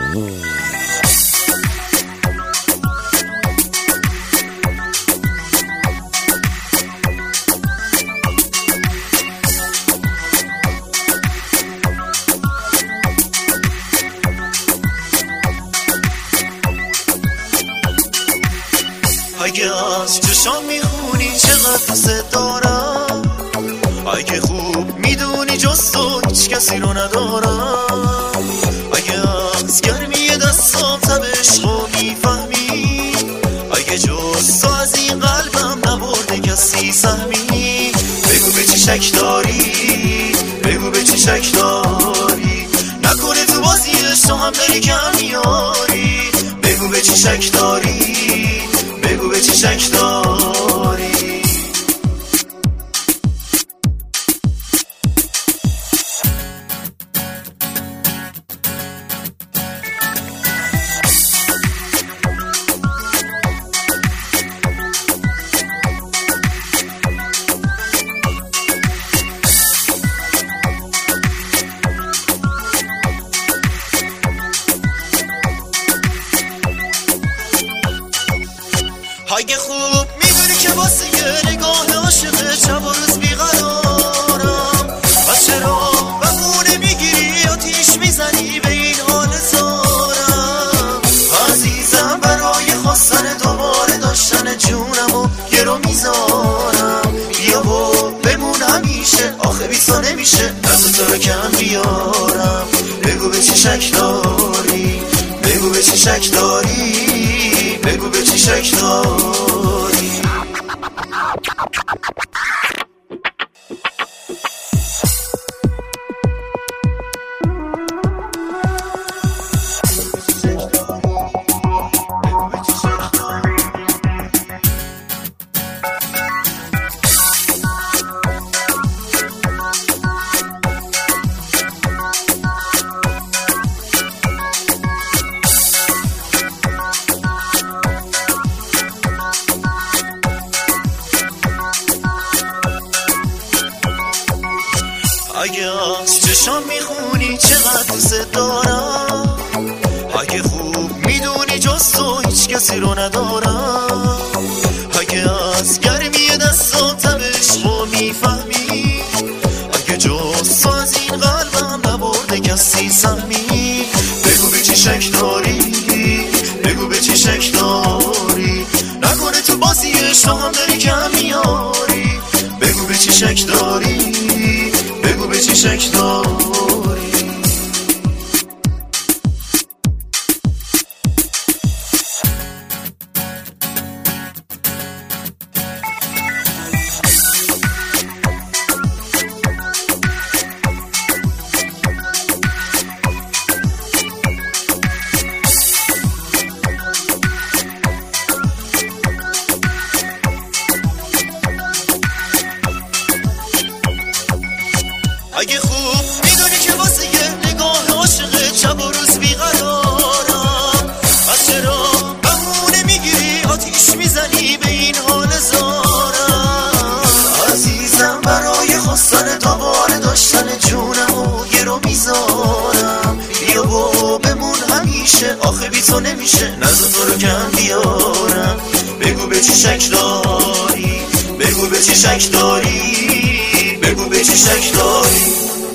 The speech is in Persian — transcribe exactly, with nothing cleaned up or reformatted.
اگه از چشام میخونی چقدر دوست دارم، اگه خوب میدونی جز تو هیچ کسی رو ندارم، اگه از گرمی دستام تب عشقو میفهمی، اگه جز تو از این قلبم نبرده کسی سهمی، بگو به چی شک داری، بگو به چی شک داری، نکنه تو بازی عشق هم داری کم میاری، بگو به چی شک داری، بگو به چی شک داری. اگه خوب میدونی که واسه یه نگاه عاشق شب و روز بیقرارم، و چرا بمونه میگیری آتیش میزنی به این حال زارم، عزیزم برای خواستن دوباره داشتن جونم و یه رو میذارم، بیا و بمون همیشه، آخه بیسا نمیشه از تو رو کم بیارم، بگو به چی شک داری، بگو به چی شک داری، بگو به چی شک داری. اگه از چشام میخونی چقدر دوست دارم، اگه خوب میدونی جز تو هیچ کسی رو ندارم، اگه از گرمی دستام تب عشقو میفهمی، اگه جز تو از این قلبم نبرده کسی سهمی، بگو به چی شک داری، بگو به چی شک داری، نکنه تو بازی عشق هم داری کم میاری، بگو به چی شک داری، بگو به چی شک داری. اگه خوب میدونی که واسه یه نگاه عاشق شب و روز بیقرارم، و چرا بمونه میگیری آتیش میزنی به این حال زارم، عزیزم برای خواستن دوباره داشتن جونم و یه رو میذارم، بیا و بمون همیشه، آخه بی تو نمیشه نزد تو رو کم بیارم، بگو به چی شک داری، بگو به چی شک داری، بگو به چی شک داری.